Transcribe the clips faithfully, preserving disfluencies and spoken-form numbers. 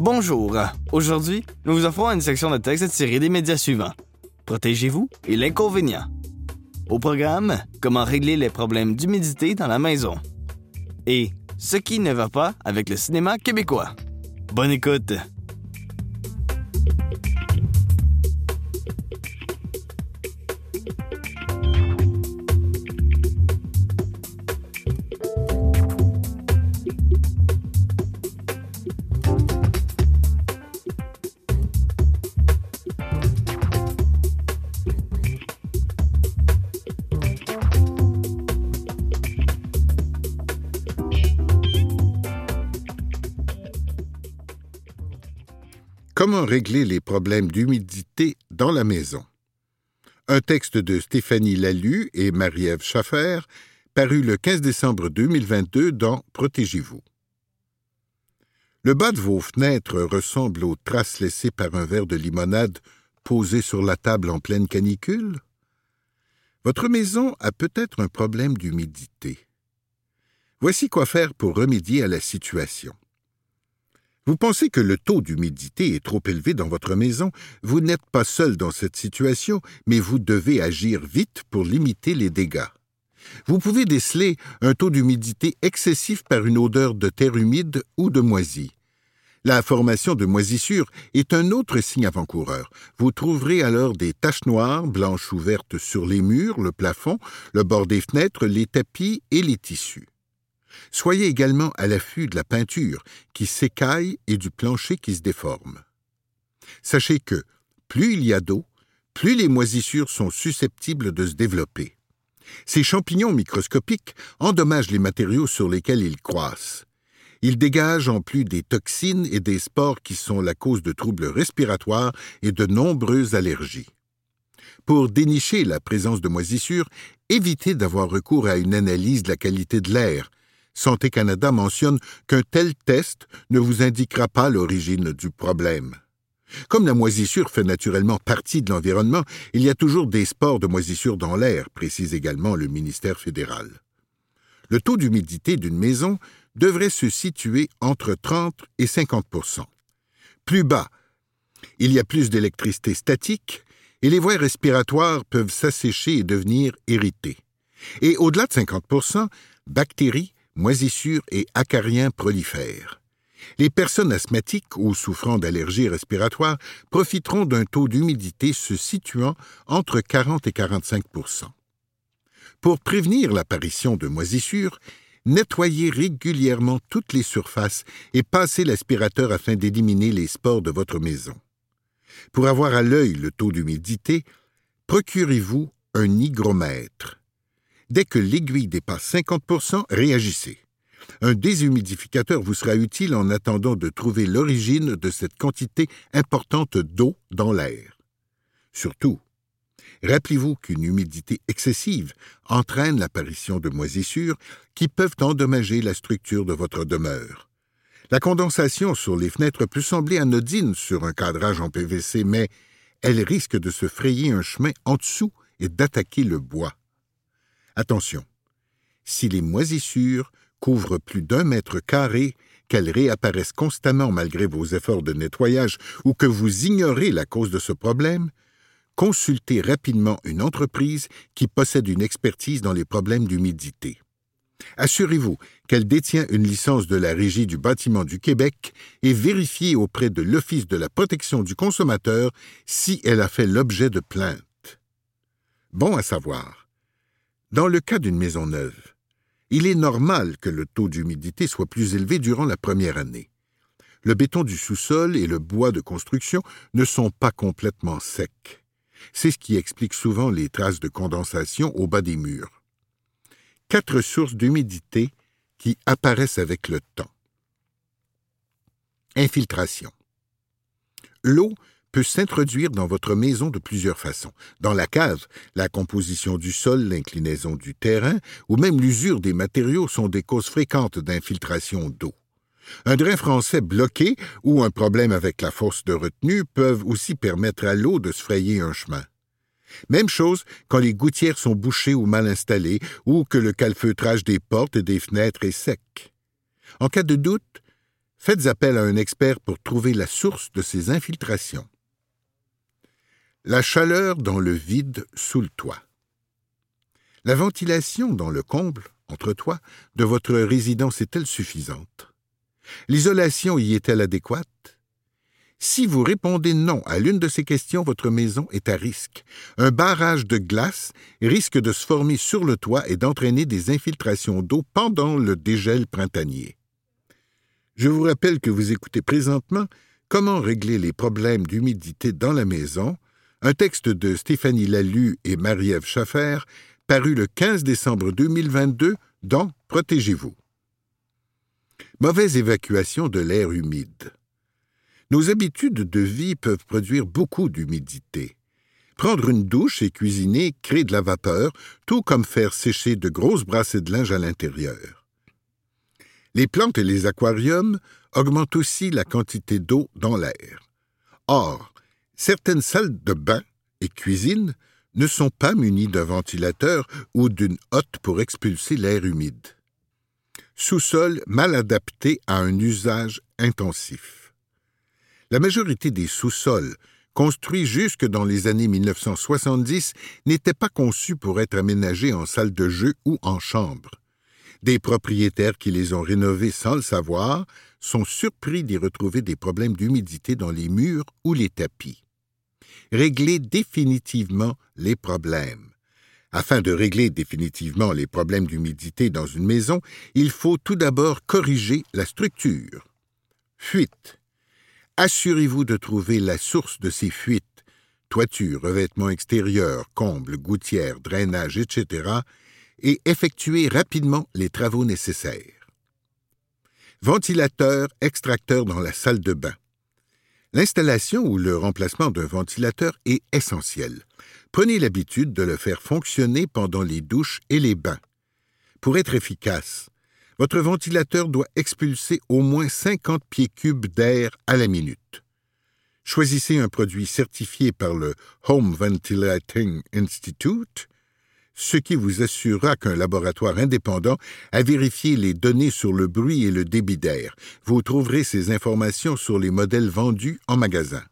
Bonjour. Aujourd'hui, nous vous offrons une section de texte tirée des médias suivants. Protégez-vous et l'inconvénient. Au programme, comment régler les problèmes d'humidité dans la maison. Et ce qui ne va pas avec le cinéma québécois. Bonne écoute! Comment régler les problèmes d'humidité dans la maison? Un texte de Stéphanie Lalue et Marie-Ève Schaffer, paru le quinze décembre deux mille vingt-deux dans Protégez-vous. Le bas de vos fenêtres ressemble aux traces laissées par un verre de limonade posé sur la table en pleine canicule? Votre maison a peut-être un problème d'humidité. Voici quoi faire pour remédier à la situation. Vous pensez que le taux d'humidité est trop élevé dans votre maison? Vous n'êtes pas seul dans cette situation, mais vous devez agir vite pour limiter les dégâts. Vous pouvez déceler un taux d'humidité excessif par une odeur de terre humide ou de moisie. La formation de moisissures est un autre signe avant-coureur. Vous trouverez alors des taches noires, blanches ou vertes sur les murs, le plafond, le bord des fenêtres, les tapis et les tissus. Soyez également à l'affût de la peinture qui s'écaille et du plancher qui se déforme. Sachez que plus il y a d'eau, plus les moisissures sont susceptibles de se développer. Ces champignons microscopiques endommagent les matériaux sur lesquels ils croissent. Ils dégagent en plus des toxines et des spores qui sont la cause de troubles respiratoires et de nombreuses allergies. Pour dénicher la présence de moisissures, évitez d'avoir recours à une analyse de la qualité de l'air. Santé Canada mentionne qu'un tel test ne vous indiquera pas l'origine du problème. Comme la moisissure fait naturellement partie de l'environnement, il y a toujours des spores de moisissure dans l'air, précise également le ministère fédéral. Le taux d'humidité d'une maison devrait se situer entre trente et cinquante pour cent. Plus bas, il y a plus d'électricité statique et les voies respiratoires peuvent s'assécher et devenir irritées. Et au-delà de cinquante pour cent, bactéries, moisissures et acariens prolifèrent. Les personnes asthmatiques ou souffrant d'allergies respiratoires profiteront d'un taux d'humidité se situant entre quarante et quarante-cinq pour cent. Pour prévenir l'apparition de moisissures, nettoyez régulièrement toutes les surfaces et passez l'aspirateur afin d'éliminer les spores de votre maison. Pour avoir à l'œil le taux d'humidité, procurez-vous un hygromètre. Dès que l'aiguille dépasse cinquante pour cent, réagissez. Un déshumidificateur vous sera utile en attendant de trouver l'origine de cette quantité importante d'eau dans l'air. Surtout, rappelez-vous qu'une humidité excessive entraîne l'apparition de moisissures qui peuvent endommager la structure de votre demeure. La condensation sur les fenêtres peut sembler anodine sur un cadrage en P V C, mais elle risque de se frayer un chemin en dessous et d'attaquer le bois. Attention, si les moisissures couvrent plus d'un mètre carré, qu'elles réapparaissent constamment malgré vos efforts de nettoyage ou que vous ignorez la cause de ce problème, consultez rapidement une entreprise qui possède une expertise dans les problèmes d'humidité. Assurez-vous qu'elle détient une licence de la Régie du bâtiment du Québec et vérifiez auprès de l'Office de la protection du consommateur si elle a fait l'objet de plaintes. Bon à savoir. Dans le cas d'une maison neuve, il est normal que le taux d'humidité soit plus élevé durant la première année. Le béton du sous-sol et le bois de construction ne sont pas complètement secs. C'est ce qui explique souvent les traces de condensation au bas des murs. Quatre sources d'humidité qui apparaissent avec le temps. Infiltration. L'eau peut s'introduire dans votre maison de plusieurs façons. Dans la cave, la composition du sol, l'inclinaison du terrain ou même l'usure des matériaux sont des causes fréquentes d'infiltration d'eau. Un drain français bloqué ou un problème avec la fosse de retenue peuvent aussi permettre à l'eau de se frayer un chemin. Même chose quand les gouttières sont bouchées ou mal installées ou que le calfeutrage des portes et des fenêtres est sec. En cas de doute, Faites appel à un expert pour trouver la source de ces infiltrations. La chaleur dans le vide sous le toit. La ventilation dans le comble, entre toits, de votre résidence est-elle suffisante? L'isolation y est-elle adéquate? Si vous répondez non à l'une de ces questions, votre maison est à risque. Un barrage de glace risque de se former sur le toit et d'entraîner des infiltrations d'eau pendant le dégel printanier. Je vous rappelle que vous écoutez présentement « Comment régler les problèmes d'humidité dans la maison », un texte de Stéphanie Lalue et Marie-Ève Schaffer, paru le quinze décembre deux mille vingt-deux dans « Protégez-vous ». Mauvaise évacuation de l'air humide. Nos habitudes de vie peuvent produire beaucoup d'humidité. Prendre une douche et cuisiner crée de la vapeur, tout comme faire sécher de grosses brassées de linge à l'intérieur. Les plantes et les aquariums augmentent aussi la quantité d'eau dans l'air. Or, certaines salles de bain et cuisine ne sont pas munies d'un ventilateur ou d'une hotte pour expulser l'air humide. Sous-sol mal adapté à un usage intensif. La majorité des sous-sols, construits jusque dans les années mille neuf cent soixante-dix, n'étaient pas conçus pour être aménagés en salle de jeu ou en chambre. Des propriétaires qui les ont rénovés sans le savoir sont surpris d'y retrouver des problèmes d'humidité dans les murs ou les tapis. Régler définitivement les problèmes. Afin de régler définitivement les problèmes d'humidité dans une maison, il faut tout d'abord corriger la structure. Fuite. Assurez-vous de trouver la source de ces fuites, toiture, revêtement extérieur, comble, gouttière, drainage, et cetera, et effectuez rapidement les travaux nécessaires. Ventilateur, extracteur dans la salle de bain. L'installation ou le remplacement d'un ventilateur est essentiel. Prenez l'habitude de le faire fonctionner pendant les douches et les bains. Pour être efficace, votre ventilateur doit expulser au moins cinquante pieds cubes d'air à la minute. Choisissez un produit certifié par le Home Ventilating Institute, ce qui vous assurera qu'un laboratoire indépendant a vérifié les données sur le bruit et le débit d'air. Vous trouverez ces informations sur les modèles vendus en magasin.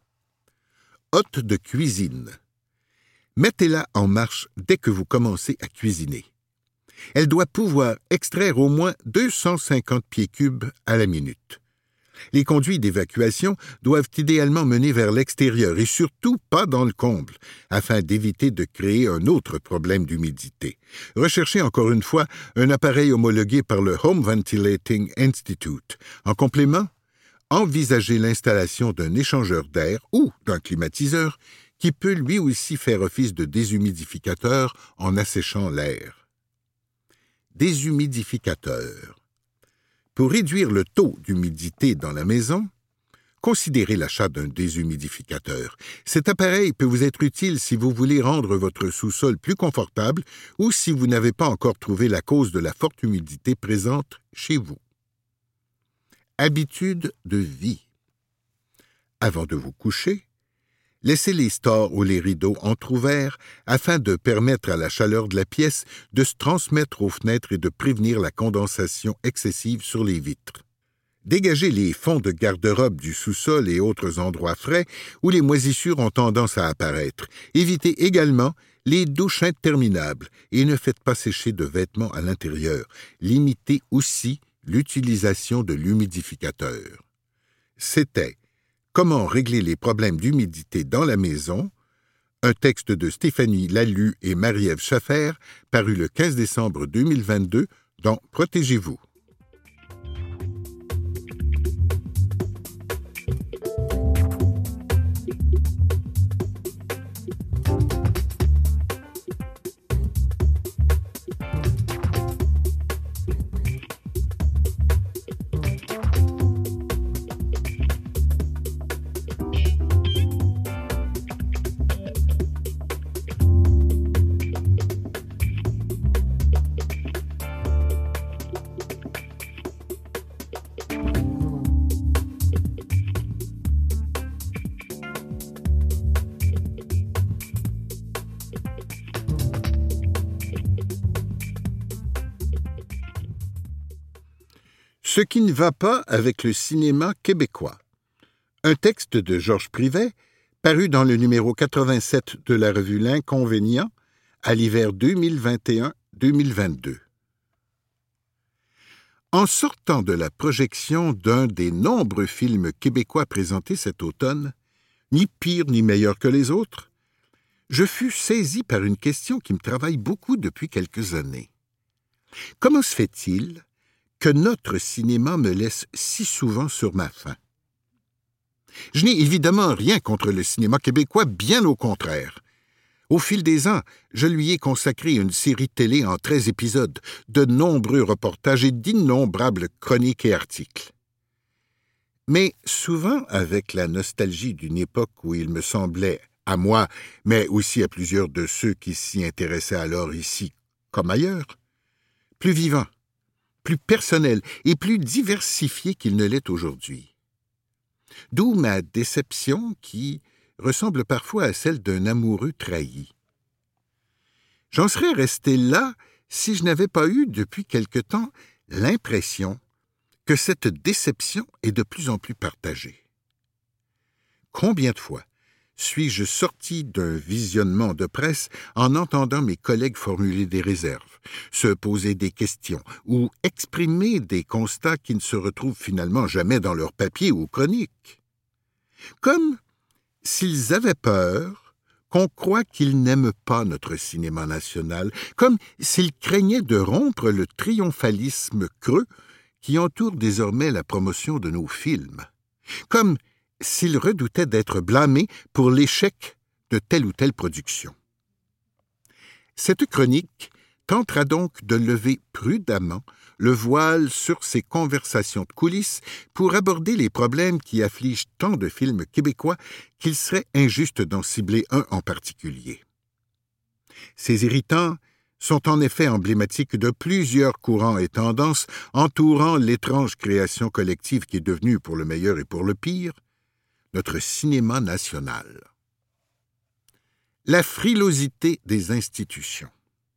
Hotte de cuisine. Mettez-la en marche dès que vous commencez à cuisiner. Elle doit pouvoir extraire au moins deux cent cinquante pieds cubes à la minute. Les conduits d'évacuation doivent idéalement mener vers l'extérieur et surtout pas dans le comble, afin d'éviter de créer un autre problème d'humidité. Recherchez encore une fois un appareil homologué par le Home Ventilating Institute. En complément, envisagez l'installation d'un échangeur d'air ou d'un climatiseur qui peut lui aussi faire office de déshumidificateur en asséchant l'air. Déshumidificateur. Pour réduire le taux d'humidité dans la maison, considérez l'achat d'un déshumidificateur. Cet appareil peut vous être utile si vous voulez rendre votre sous-sol plus confortable ou si vous n'avez pas encore trouvé la cause de la forte humidité présente chez vous. Habitude de vie. Avant de vous coucher, laissez les stores ou les rideaux entr'ouverts afin de permettre à la chaleur de la pièce de se transmettre aux fenêtres et de prévenir la condensation excessive sur les vitres. Dégagez les fonds de garde-robe du sous-sol et autres endroits frais où les moisissures ont tendance à apparaître. Évitez également les douches interminables et ne faites pas sécher de vêtements à l'intérieur. Limitez aussi l'utilisation de l'humidificateur. C'était Comment régler les problèmes d'humidité dans la maison, un texte de Stéphanie Lalue et Marie-Ève Schaffer, paru le quinze décembre deux mille vingt-deux dans Protégez-vous. Ce qui ne va pas avec le cinéma québécois. Un texte de Georges Privet, paru dans le numéro quatre-vingt-sept de la revue L'Inconvénient, à l'hiver deux mille vingt et un deux mille vingt-deux. En sortant de la projection d'un des nombreux films québécois présentés cet automne, ni pire ni meilleur que les autres, je fus saisi par une question qui me travaille beaucoup depuis quelques années. Comment se fait-il que notre cinéma me laisse si souvent sur ma faim? Je n'ai évidemment rien contre le cinéma québécois, bien au contraire. Au fil des ans, je lui ai consacré une série télé en treize épisodes, de nombreux reportages et d'innombrables chroniques et articles. Mais souvent, avec la nostalgie d'une époque où il me semblait, à moi, mais aussi à plusieurs de ceux qui s'y intéressaient alors ici comme ailleurs, plus vivant, plus personnel et plus diversifié qu'il ne l'est aujourd'hui. D'où ma déception qui ressemble parfois à celle d'un amoureux trahi. J'en serais resté là si je n'avais pas eu depuis quelque temps l'impression que cette déception est de plus en plus partagée. Combien de fois suis-je sorti d'un visionnement de presse en entendant mes collègues formuler des réserves, se poser des questions ou exprimer des constats qui ne se retrouvent finalement jamais dans leurs papiers ou chroniques? Comme s'ils avaient peur qu'on croie qu'ils n'aiment pas notre cinéma national, comme s'ils craignaient de rompre le triomphalisme creux qui entoure désormais la promotion de nos films, comme s'ils redoutaient d'être blâmés pour l'échec de telle ou telle production. Cette chronique tentera donc de lever prudemment le voile sur ces conversations de coulisses pour aborder les problèmes qui affligent tant de films québécois qu'il serait injuste d'en cibler un en particulier. Ces irritants sont en effet emblématiques de plusieurs courants et tendances entourant l'étrange création collective qui est devenue, pour le meilleur et pour le pire, notre cinéma national. La frilosité des institutions.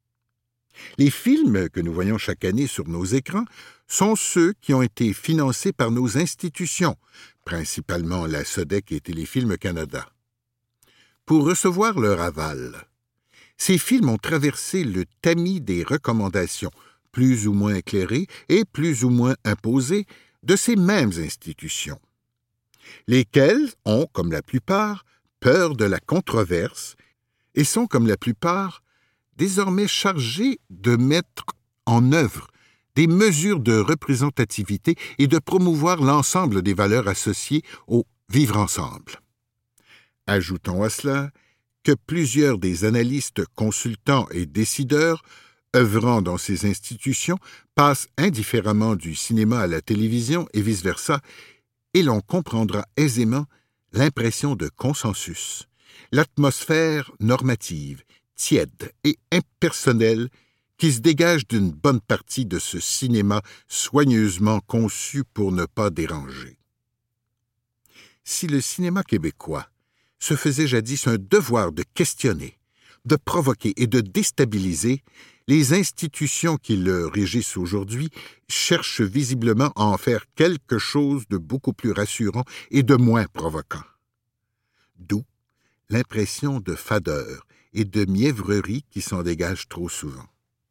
Les films que nous voyons chaque année sur nos écrans sont ceux qui ont été financés par nos institutions, principalement la Sodec et Téléfilm Canada. Pour recevoir leur aval, ces films ont traversé le tamis des recommandations, plus ou moins éclairées et plus ou moins imposées, de ces mêmes institutions, lesquelles ont, comme la plupart, peur de la controverse et sont, comme la plupart, désormais chargés de mettre en œuvre des mesures de représentativité et de promouvoir l'ensemble des valeurs associées au vivre ensemble. Ajoutons à cela que plusieurs des analystes, consultants et décideurs œuvrant dans ces institutions passent indifféremment du cinéma à la télévision et vice-versa, et l'on comprendra aisément l'impression de consensus, l'atmosphère normative, tiède et impersonnelle qui se dégage d'une bonne partie de ce cinéma soigneusement conçu pour ne pas déranger. Si le cinéma québécois se faisait jadis un devoir de questionner, de provoquer et de déstabiliser, les institutions qui le régissent aujourd'hui cherchent visiblement à en faire quelque chose de beaucoup plus rassurant et de moins provoquant. D'où l'impression de fadeur et de mièvrerie qui s'en dégage trop souvent.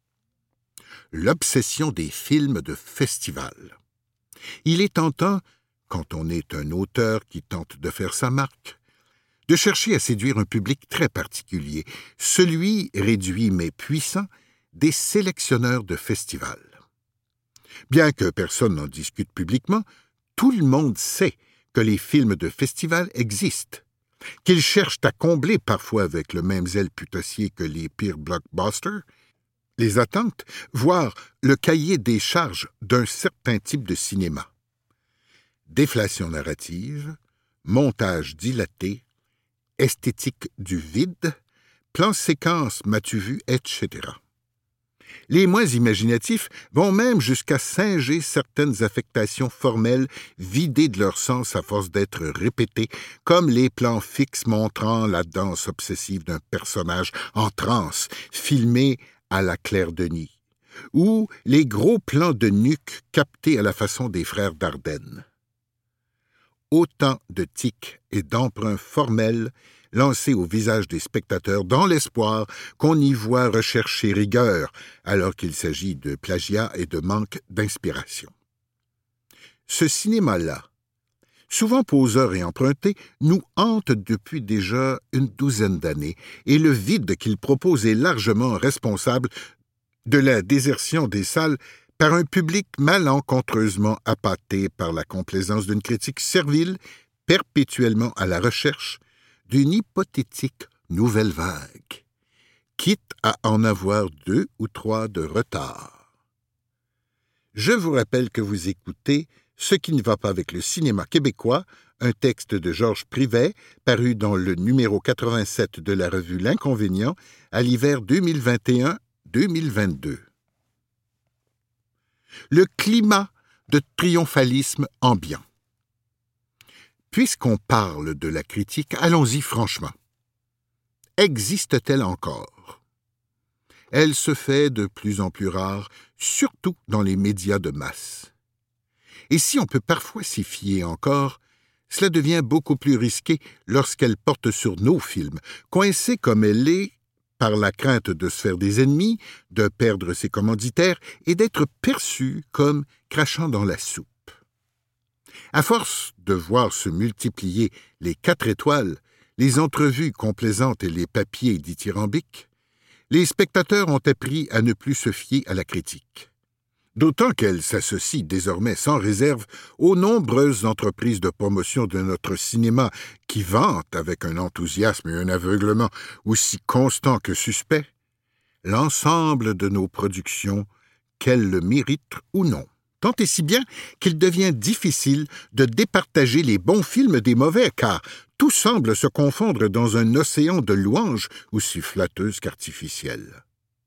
L'obsession des films de festival. Il est tentant, quand on est un auteur qui tente de faire sa marque, de chercher à séduire un public très particulier, celui réduit mais puissant des sélectionneurs de festivals. Bien que personne n'en discute publiquement, tout le monde sait que les films de festival existent, qu'ils cherchent à combler parfois avec le même zèle putassier que les pires blockbusters, les attentes, voire le cahier des charges d'un certain type de cinéma. Déflation narrative, montage dilaté, esthétique du vide, plan séquence m'as-tu vu, et cetera. Les moins imaginatifs vont même jusqu'à singer certaines affectations formelles vidées de leur sens à force d'être répétées, comme les plans fixes montrant la danse obsessive d'un personnage en transe, filmé à la Claire Denis, ou les gros plans de nuque captés à la façon des frères Dardenne. Autant de tics et d'emprunts formels lancés au visage des spectateurs dans l'espoir qu'on y voit rechercher rigueur, alors qu'il s'agit de plagiat et de manque d'inspiration. Ce cinéma-là, souvent poseur et emprunté, nous hante depuis déjà une douzaine d'années, et le vide qu'il propose est largement responsable de la désertion des salles par un public malencontreusement appâté par la complaisance d'une critique servile, perpétuellement à la recherche d'une hypothétique nouvelle vague, quitte à en avoir deux ou trois de retard. Je vous rappelle que vous écoutez Ce qui ne va pas avec le cinéma québécois, un texte de Georges Privet, paru dans le numéro quatre-vingt-sept de la revue L'Inconvénient à l'hiver deux mille vingt et un deux mille vingt-deux. Le climat de triomphalisme ambiant. Puisqu'on parle de la critique, allons-y franchement. Existe-t-elle encore? Elle se fait de plus en plus rare, surtout dans les médias de masse. Et si on peut parfois s'y fier encore, cela devient beaucoup plus risqué lorsqu'elle porte sur nos films, coincée comme elle est par la crainte de se faire des ennemis, de perdre ses commanditaires et d'être perçue comme crachant dans la soupe. À force de voir se multiplier les quatre étoiles, les entrevues complaisantes et les papiers dithyrambiques, les spectateurs ont appris à ne plus se fier à la critique. D'autant qu'elle s'associe désormais sans réserve aux nombreuses entreprises de promotion de notre cinéma qui vantent, avec un enthousiasme et un aveuglement aussi constants que suspects, l'ensemble de nos productions, qu'elles le méritent ou non. Tant et si bien qu'il devient difficile de départager les bons films des mauvais, car tout semble se confondre dans un océan de louanges aussi flatteuses qu'artificielles.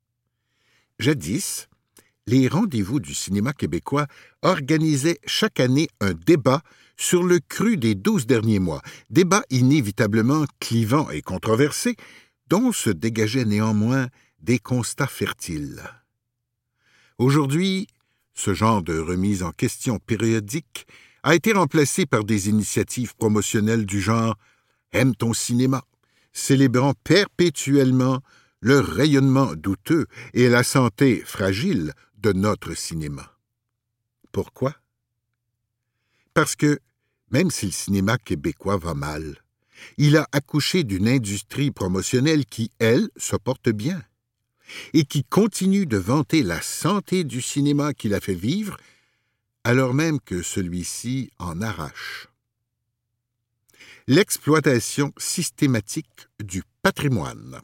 Jadis, les rendez-vous du cinéma québécois organisaient chaque année un débat sur le cru des douze derniers mois, débat inévitablement clivant et controversé, dont se dégageaient néanmoins des constats fertiles. Aujourd'hui, ce genre de remise en question périodique a été remplacé par des initiatives promotionnelles du genre « Aime ton cinéma », célébrant perpétuellement le rayonnement douteux et la santé fragile de notre cinéma. Pourquoi? Parce que, même si le cinéma québécois va mal, il a accouché d'une industrie promotionnelle qui, elle, se porte bien et qui continue de vanter la santé du cinéma qui l'a fait vivre, alors même que celui-ci en arrache. L'exploitation systématique du patrimoine.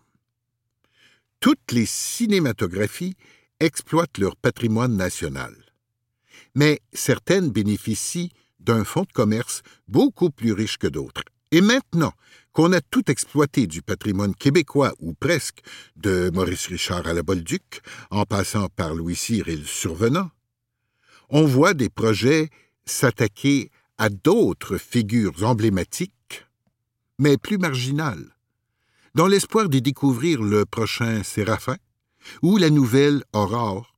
Toutes les cinématographies exploitent leur patrimoine national. Mais certaines bénéficient d'un fonds de commerce beaucoup plus riche que d'autres. Et maintenant qu'on a tout exploité du patrimoine québécois, ou presque, de Maurice Richard à la Bolduc, en passant par Louis Cyr et le Survenant, on voit des projets s'attaquer à d'autres figures emblématiques, mais plus marginales, dans l'espoir d'y découvrir le prochain Séraphin, ou la nouvelle Aurore.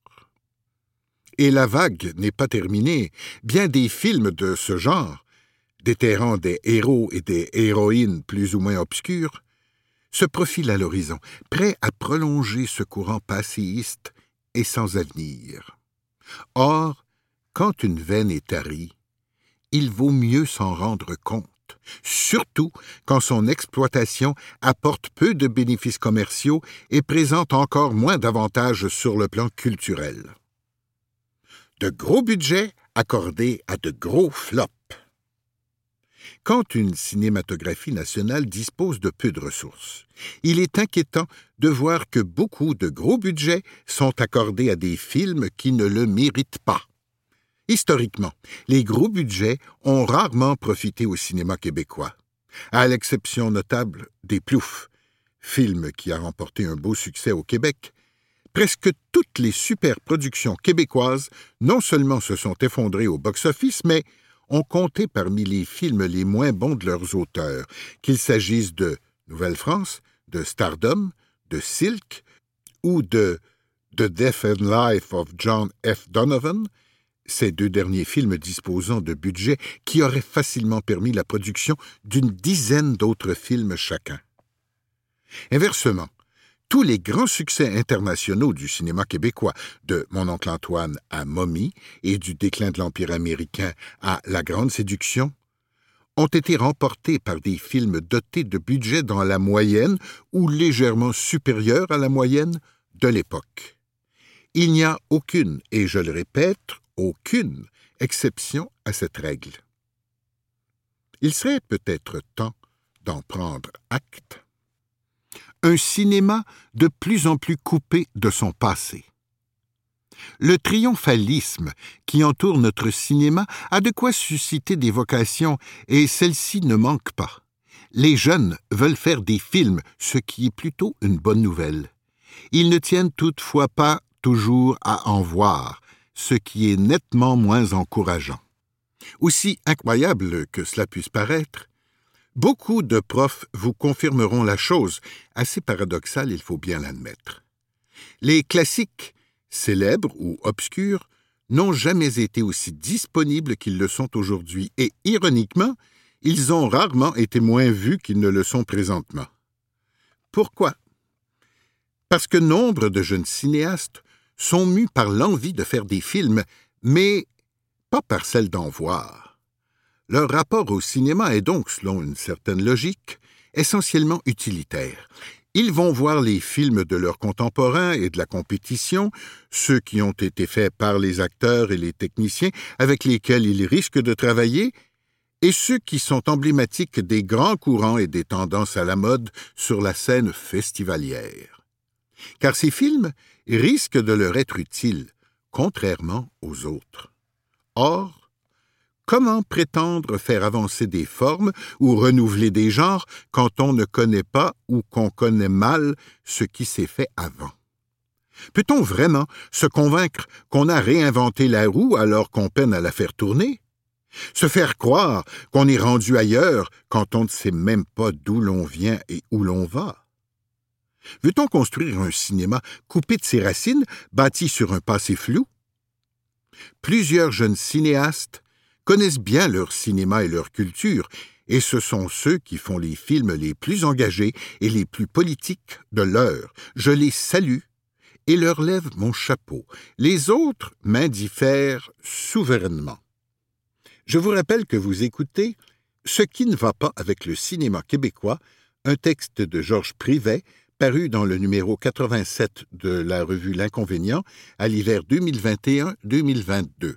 Et la vague n'est pas terminée. Bien des films de ce genre, déterrant des héros et des héroïnes plus ou moins obscurs, se profilent à l'horizon, prêts à prolonger ce courant passéiste et sans avenir. Or, quand une veine est tarie, il vaut mieux s'en rendre compte, surtout quand son exploitation apporte peu de bénéfices commerciaux et présente encore moins d'avantages sur le plan culturel. De gros budgets accordés à de gros flops. Quand une cinématographie nationale dispose de peu de ressources, il est inquiétant de voir que beaucoup de gros budgets sont accordés à des films qui ne le méritent pas. Historiquement, les gros budgets ont rarement profité au cinéma québécois, à l'exception notable des Ploufs, film qui a remporté un beau succès au Québec. Presque toutes les superproductions québécoises non seulement se sont effondrées au box-office, mais ont compté parmi les films les moins bons de leurs auteurs, qu'il s'agisse de Nouvelle-France, de Stardom, de Silk ou de The Death and Life of John F. Donovan, ces deux derniers films disposant de budgets qui auraient facilement permis la production d'une dizaine d'autres films chacun. Inversement, tous les grands succès internationaux du cinéma québécois, de Mon oncle Antoine à Mommy et du déclin de l'Empire américain à La Grande Séduction, ont été remportés par des films dotés de budgets dans la moyenne ou légèrement supérieurs à la moyenne de l'époque. Il n'y a aucune, et je le répète, aucune exception à cette règle. Il serait peut-être temps d'en prendre acte. Un cinéma de plus en plus coupé de son passé. Le triomphalisme qui entoure notre cinéma a de quoi susciter des vocations, et celles-ci ne manquent pas. Les jeunes veulent faire des films, ce qui est plutôt une bonne nouvelle. Ils ne tiennent toutefois pas toujours à en voir, ce qui est nettement moins encourageant. Aussi incroyable que cela puisse paraître, beaucoup de profs vous confirmeront la chose, assez paradoxale, il faut bien l'admettre. Les classiques, célèbres ou obscurs, n'ont jamais été aussi disponibles qu'ils le sont aujourd'hui, et ironiquement, ils ont rarement été moins vus qu'ils ne le sont présentement. Pourquoi? Parce que nombre de jeunes cinéastes sont mus par l'envie de faire des films, mais pas par celle d'en voir. Leur rapport au cinéma est donc, selon une certaine logique, essentiellement utilitaire. Ils vont voir les films de leurs contemporains et de la compétition, ceux qui ont été faits par les acteurs et les techniciens avec lesquels ils risquent de travailler, et ceux qui sont emblématiques des grands courants et des tendances à la mode sur la scène festivalière. Car ces films risquent de leur être utiles, contrairement aux autres. Or, comment prétendre faire avancer des formes ou renouveler des genres quand on ne connaît pas ou qu'on connaît mal ce qui s'est fait avant? Peut-on vraiment se convaincre qu'on a réinventé la roue alors qu'on peine à la faire tourner? Se faire croire qu'on est rendu ailleurs quand on ne sait même pas d'où l'on vient et où l'on va? Veut-on construire un cinéma coupé de ses racines, bâti sur un passé flou? Plusieurs jeunes cinéastes connaissent bien leur cinéma et leur culture, et ce sont ceux qui font les films les plus engagés et les plus politiques de l'heure. Je les salue et leur lève mon chapeau. Les autres m'indiffèrent souverainement. Je vous rappelle que vous écoutez « Ce qui ne va pas avec le cinéma québécois », un texte de Georges Privet, paru dans le numéro quatre-vingt-sept de la revue L'Inconvénient à l'hiver deux mille vingt et un deux mille vingt-deux.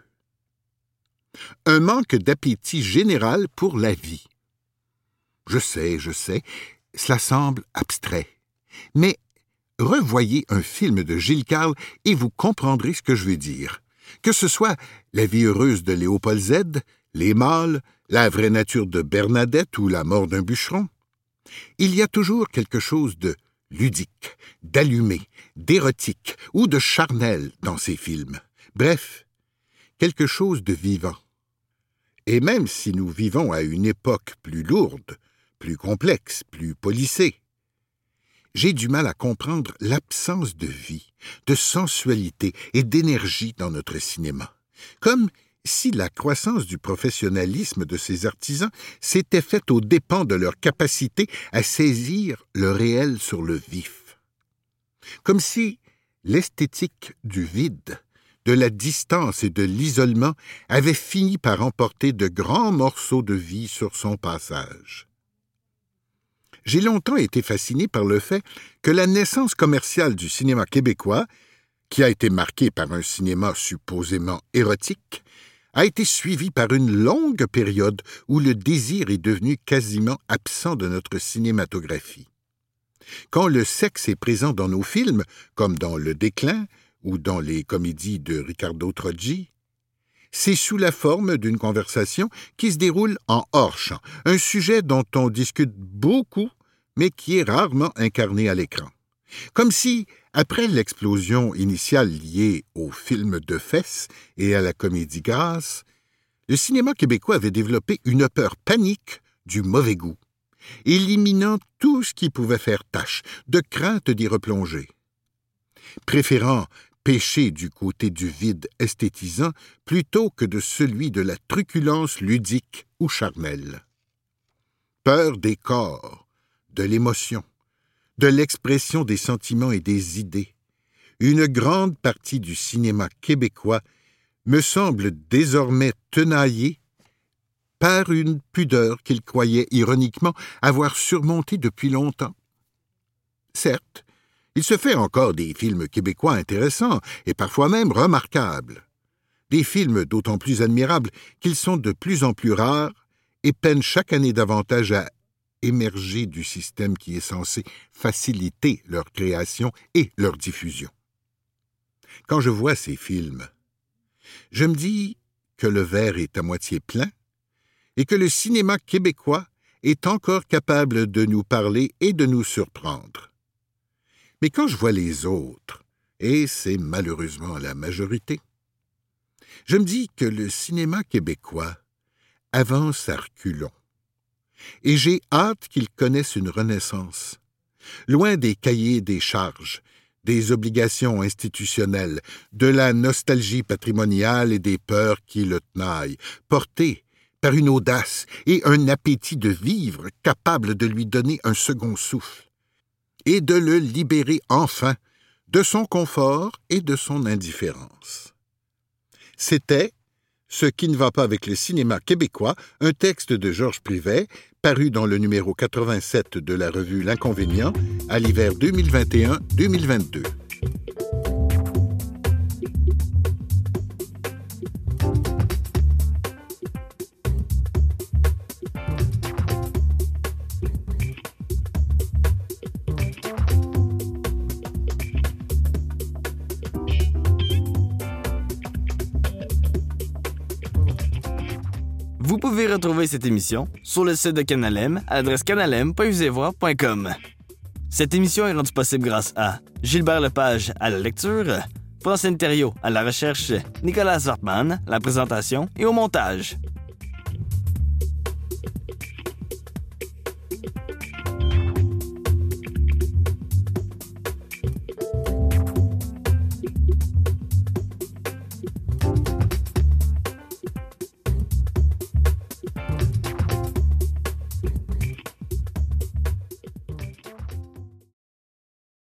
Un manque d'appétit général pour la vie. Je sais, je sais, cela semble abstrait. Mais revoyez un film de Gilles Carle et vous comprendrez ce que je veux dire. Que ce soit La vie heureuse de Léopold Z, Les Mâles, La vraie nature de Bernadette ou La mort d'un bûcheron, il y a toujours quelque chose de ludique, d'allumé, d'érotique ou de charnel dans ces films. Bref, quelque chose de vivant. Et même si nous vivons à une époque plus lourde, plus complexe, plus policée, j'ai du mal à comprendre l'absence de vie, de sensualité et d'énergie dans notre cinéma. Comme si la croissance du professionnalisme de ces artisans s'était faite aux dépens de leur capacité à saisir le réel sur le vif. Comme si l'esthétique du vide, de la distance et de l'isolement avait fini par emporter de grands morceaux de vie sur son passage. J'ai longtemps été fasciné par le fait que la naissance commerciale du cinéma québécois, qui a été marquée par un cinéma supposément érotique, a été suivie par une longue période où le désir est devenu quasiment absent de notre cinématographie. Quand le sexe est présent dans nos films, comme dans Le Déclin ou dans les comédies de Riccardo Troggi, c'est sous la forme d'une conversation qui se déroule en hors-champ, un sujet dont on discute beaucoup, mais qui est rarement incarné à l'écran. Comme si, après l'explosion initiale liée au film de fesses et à la comédie grasse, le cinéma québécois avait développé une peur panique du mauvais goût, éliminant tout ce qui pouvait faire tache, de crainte d'y replonger. préférant pécher du côté du vide esthétisant plutôt que de celui de la truculence ludique ou charnelle. Peur des corps, de l'émotion, de l'expression des sentiments et des idées. Une grande partie du cinéma québécois me semble désormais tenaillée par une pudeur qu'il croyait ironiquement avoir surmontée depuis longtemps. Certes, il se fait encore des films québécois intéressants et parfois même remarquables. Des films d'autant plus admirables qu'ils sont de plus en plus rares et peinent chaque année davantage à émerger du système qui est censé faciliter leur création et leur diffusion. Quand je vois ces films, je me dis que le verre est à moitié plein et que le cinéma québécois est encore capable de nous parler et de nous surprendre. Mais quand je vois les autres, et c'est malheureusement la majorité, je me dis que le cinéma québécois avance à reculons. Et j'ai hâte qu'il connaisse une renaissance, loin des cahiers des charges, des obligations institutionnelles, de la nostalgie patrimoniale et des peurs qui le tenaillent, porté par une audace et un appétit de vivre capable de lui donner un second souffle, et de le libérer enfin de son confort et de son indifférence. C'était « Ce qui ne va pas avec le cinéma québécois », un texte de Georges Privet, paru dans le numéro quatre-vingt-sept de la revue L'Inconvénient à l'hiver deux mille vingt et un deux mille vingt-deux. Vous pouvez retrouver cette émission sur le site de Canal M à l'adresse canalem point usevoir point com. Cette émission est rendue possible grâce à Gilbert Lepage à la lecture, Francine Thériault à la recherche, Nicolas Hartmann à la présentation et au montage.